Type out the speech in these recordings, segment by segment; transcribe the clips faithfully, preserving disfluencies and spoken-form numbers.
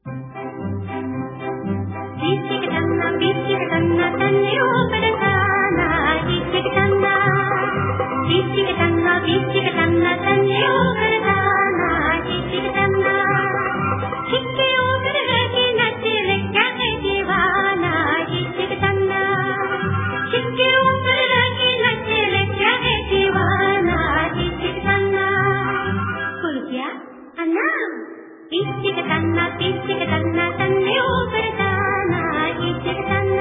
ಬೀಚಿಗೆ ಬೀಚಿಗೆ ತನ್ನ ತಂದೆಯೋ ಬೆಳಗಾನ ಬೀಚಿಗೆ ತನ್ನ ಬೀಚಿಗೆ ತನ್ನ ಬೀಚಿಗೆ ತನ್ನ ತಂದೆಯೋ ಬೆಳಗಾನ ಬೀಚಿಗೆ ತನ್ನ ಚಿಕ್ಕೆಯೋ ಬೆಳಗಾಗಿ ನಚ್ಚಲೆಕ್ಕ ಜೀವಾನ ಬೀಚಿಗೆ ತನ್ನ ಚಿಕ್ಕೆಯೋ ಬೆಳಗಾಗಿ ನಚ್ಚಲೆಕ್ಕ ಜೀವಾನ ಬೀಚಿಗೆ ತನ್ನ ಕುಲ್ಕ್ಯ ಅಣ್ಣ ಬೀಚಿಗೆ ತನ್ನ ಬೀಚಿಗೆ ತನ್ನ ತಂದೆಯೋ ಬೆಳಗಾನ ಬೀಚಿಗೆ ತನ್ನ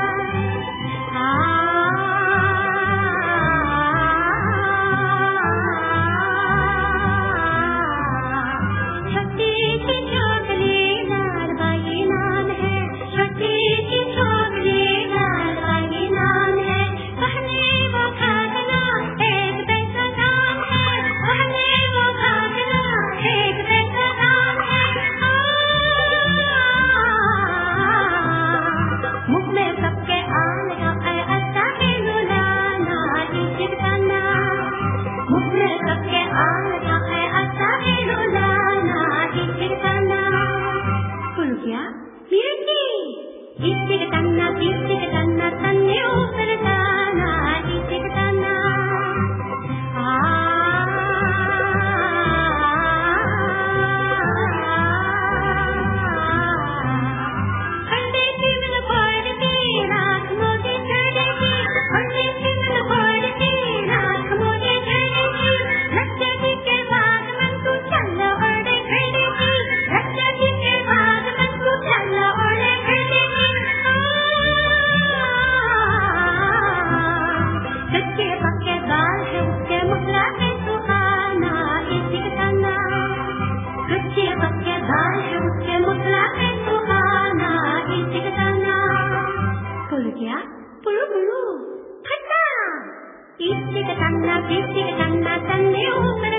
ಬೀಚಿಗೆ ತನ್ನ ಬೀಚಿಗೆ ತನ್ನ ತಂದೆಯೋ ಬೆಳಗಾನ ಬೀಚಿಗೆ ತನ್ನ खंडे चिमन पड़ के राख मोदी चढ़ेगी खंडे चिमन पड़ के राख मोदी चढ़ेगी लच्चा जी के बाद मन तू चल ओढ़े खड़ेगी लच्चा जी के बाद मन तू चल ओढ़े खड़ेगी कच्चे पक्के दाल है उसके मुखला पे सुहाना बीचिगे तन्ना कच्चे पक्के दाल है उसके मुखला पे सुहाना बीचिगे तन्ना फूल गया पुलु पुलु खट्टा बीचिगे तन्ना बीचिगे तन्ना तन्ने ऊपर